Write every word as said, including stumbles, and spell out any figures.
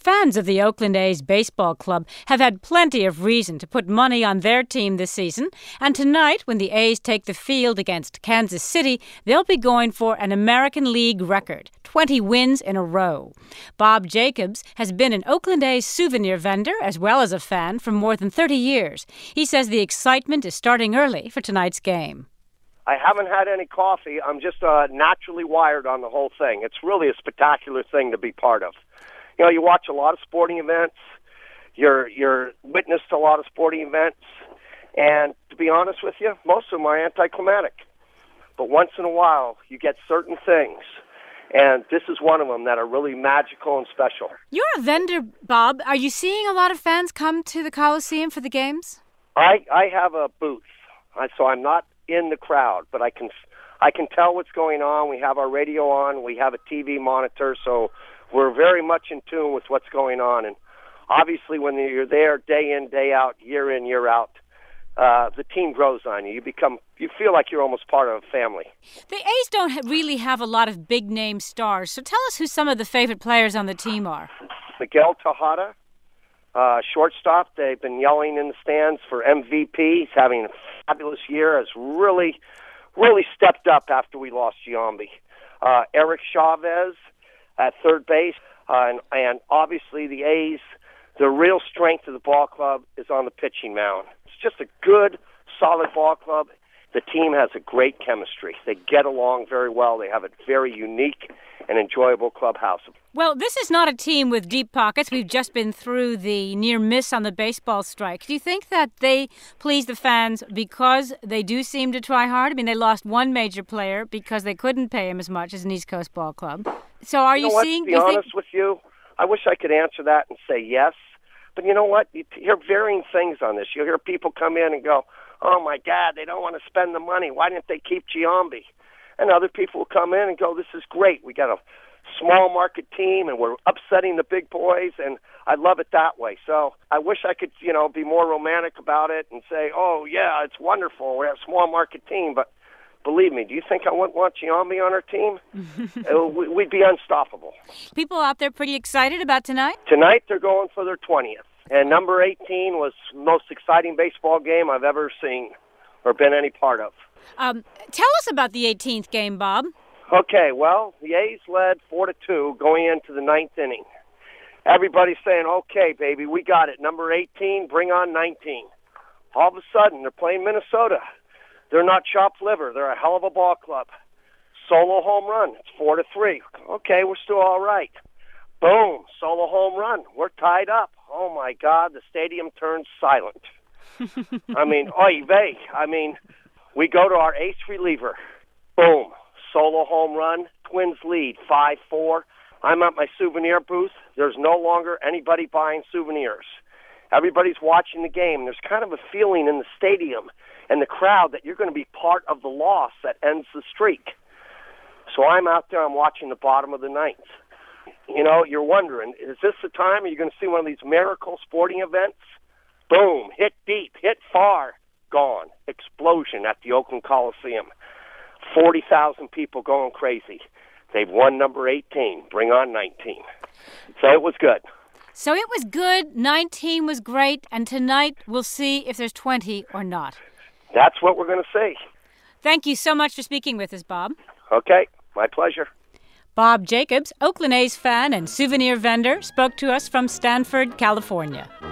Fans of the Oakland A's baseball club have had plenty of reason to put money on their team this season, and tonight, when the A's take the field against Kansas City, they'll be going for an American League record, twenty wins in a row. Bob Jacobs has been an Oakland A's souvenir vendor as well as a fan for more than thirty years. He says the excitement is starting early for tonight's game. I haven't had any coffee. I'm just uh, naturally wired on the whole thing. It's really a spectacular thing to be part of. You know, you watch a lot of sporting events, you're you're witness to a lot of sporting events, and to be honest with you, most of them are anticlimactic. But once in a while, you get certain things, and this is one of them that are really magical and special. You're a vendor, Bob. Are you seeing a lot of fans come to the Coliseum for the games? I, I have a booth, so I'm not in the crowd, but I can I can tell what's going on. We have our radio on, we have a T V monitor, so we're very much in tune with what's going on. And obviously when you're there day in, day out, year in, year out, uh, the team grows on you. You become, you feel like you're almost part of a family. The A's don't ha- really have a lot of big-name stars, so tell us who some of the favorite players on the team are. Miguel Tejada, uh, shortstop. They've been yelling in the stands for M V P. He's having a fabulous year. Has really, really stepped up after we lost Giambi. Uh, Eric Chavez at third base, uh, and, and obviously the A's, the real strength of the ball club is on the pitching mound. It's just a good, solid ball club. The team has a great chemistry. They get along very well. They have a very unique and enjoyable clubhouse. Well, this is not a team with deep pockets. We've just been through the near miss on the baseball strike. Do you think that they please the fans because they do seem to try hard? I mean, they lost one major player because they couldn't pay him as much as an East Coast ball club. So are you, you know what, seeing... To be honest think... with you, I wish I could answer that and say yes. But you know what? You hear varying things on this. You hear people come in and go, oh, my God, they don't want to spend the money. Why didn't they keep Giambi? And other people will come in and go, this is great. We got a small market team, and we're upsetting the big boys, and I love it that way. So I wish I could, you know, be more romantic about it and say, oh, yeah, it's wonderful. We're a small market team. But believe me, do you think I wouldn't want Giambi on our team? We'd be unstoppable. People out there pretty excited about tonight? Tonight they're going for their twentieth. And number eighteen was the most exciting baseball game I've ever seen or been any part of. Um, tell us about the eighteenth game, Bob. Okay, well, the A's led four to two going into the ninth inning. Everybody's saying, okay, baby, we got it. Number eighteen, bring on nineteen. All of a sudden, they're playing Minnesota. They're not chopped liver. They're a hell of a ball club. Solo home run. It's four to three. Okay, we're still all right. Boom, solo home run. We're tied up. Oh, my God, the stadium turns silent. I mean, oy vey. I mean, we go to our ace reliever. Boom, solo home run. Twins lead, five four. I'm at my souvenir booth. There's no longer anybody buying souvenirs. Everybody's watching the game. There's kind of a feeling in the stadium and the crowd that you're going to be part of the loss that ends the streak. So I'm out there. I'm watching the bottom of the ninth. You know, you're wondering, is this the time? Are you going to see one of these miracle sporting events? Boom, hit deep, hit far, gone. Explosion at the Oakland Coliseum. forty thousand people going crazy. They've won number eighteen. Bring on nineteen. So it was good. So it was good, nineteen was great, and tonight we'll see if there's twenty or not. That's what we're going to see. Thank you so much for speaking with us, Bob. Okay, my pleasure. Bob Jacobs, Oakland A's fan and souvenir vendor, spoke to us from Stanford, California.